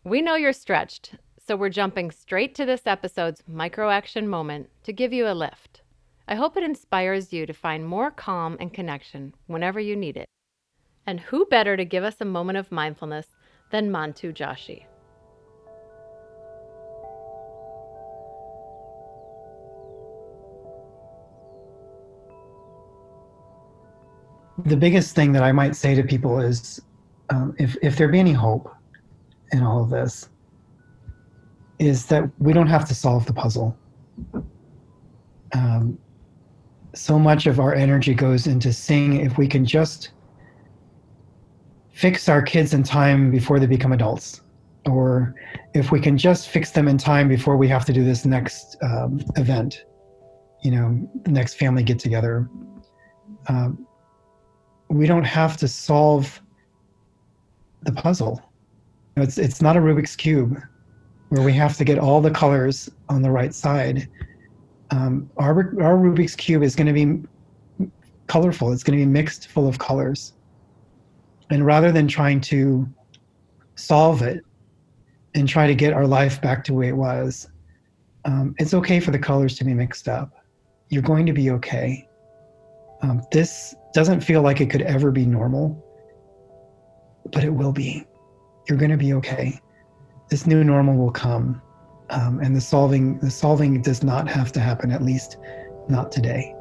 We know you're stretched, so we're jumping straight to this episode's micro action moment to give you a lift. I hope it inspires you to find more calm and connection whenever you need it. And who better to give us a moment of mindfulness than Mantu Joshi? The biggest thing that I might say to people is if there be any hope in all of this, is that we don't have to solve the puzzle. Um, so much of our energy goes into seeing if we can just fix our kids in time before they become adults, or if we can just fix them in time before we have to do this next event, the next family get together. Um, we don't have to solve the puzzle. It's not a Rubik's Cube where we have to get all the colors on the right side. Our Rubik's Cube is going to be colorful. It's going to be mixed full of colors. And rather than trying to solve it and try to get our life back to the way it was, it's okay for the colors to be mixed up. You're going to be okay. This doesn't feel like it could ever be normal, but it will be. You're going to be okay. This new normal will come, and the solving does not have to happen, at least not today.